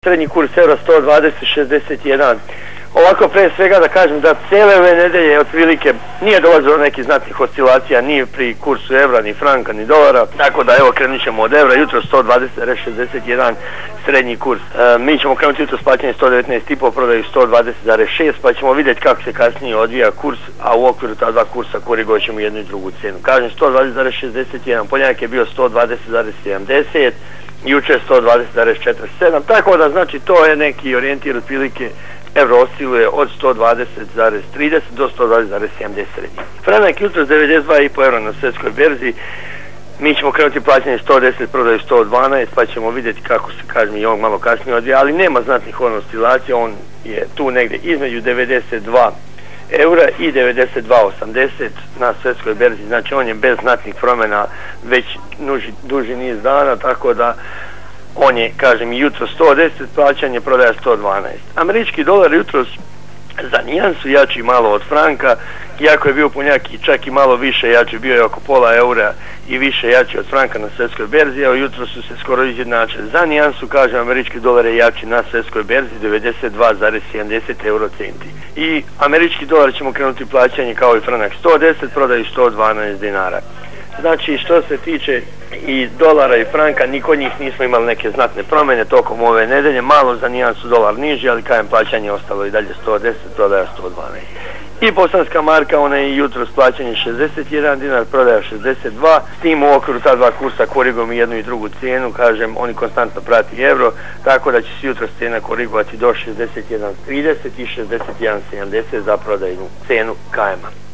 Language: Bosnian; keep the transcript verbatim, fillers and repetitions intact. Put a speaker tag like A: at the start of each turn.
A: Srednji kurs eura sto dvadeset šezdeset jedan. Ovako pre svega da kažem da cijele ove nedelje otprilike nije dolazilo nekih znatnih oscilacija ni pri kursu evra, ni franka, ni dolara, tako da evo krenut ćemo od evra, jutro sto dvadeset zarez šezdeset jedan srednji kurs. E, mi ćemo krenuti jutro s plaćanjem sto devetnaest i po, prodaju sto dvadeset zarez šest, pa ćemo vidjeti kako se kasnije odvija kurs, a u okviru ta dva kursa korigovat ćemo jednu i drugu cijenu. Kažem sto dvadeset zarez šezdeset jedan, ponedjeljak je bio sto dvadeset zarez sedamdeset, jučer sto dvadeset zarez četrdeset sedam, tako da znači to je neki orijentir otprilike. Euro osciluje od sto dvadeset zarez trideset do sto dvadeset zarez sedamdeset srednji. Franak jutro s devedeset dva i po eura na svjetskoj berzi. Mi ćemo krenuti plaćanje sto deset, prodaju sto dvanaest, pa ćemo vidjeti kako se, kažem, i on malo kasnije odvija, ali nema znatnih oscilacija, on je tu negdje između devedeset dva eura i devedeset dva osamdeset na svjetskoj berzi, znači on je bez znatnih promjena već nuži, duži niz dana, tako da on je, kažem, jutro sto deset, plaćanje, prodaja sto dvanaest. Američki dolar jutro za nijansu jači malo od franka, iako je bio ponedjeljak i čak i malo više jači, bio je oko pola eura i više jači od franka na svjetskoj berzi, a jutro su se skoro izjednačili. Za nijansu, kažem, američki dolar je jači na svjetskoj berzi, devedeset dva zarez sedamdeset euro centi. I američki dolar ćemo krenuti plaćanje kao i franak sto deset, prodaju sto dvanaest dinara. Znači, što se tiče i dolara i franka, ni kod njih nismo imali neke znatne promjene tokom ove nedelje, malo za nijansu dolar niži, ali kajem plaćanje ostalo i dalje sto deset, prodaja sto dvanaest. I bosanska marka, ona je jutro s plaćanjem šezdeset jedan dinar, prodaja šezdeset dva, s tim u okviru ta dva kursa korigujemo jednu i drugu cijenu, kažem, oni konstantno prati euro, tako da će se jutro cijena korigovati do šezdeset jedan trideset i šezdeset jedan sedamdeset za prodajnu cijenu kajema.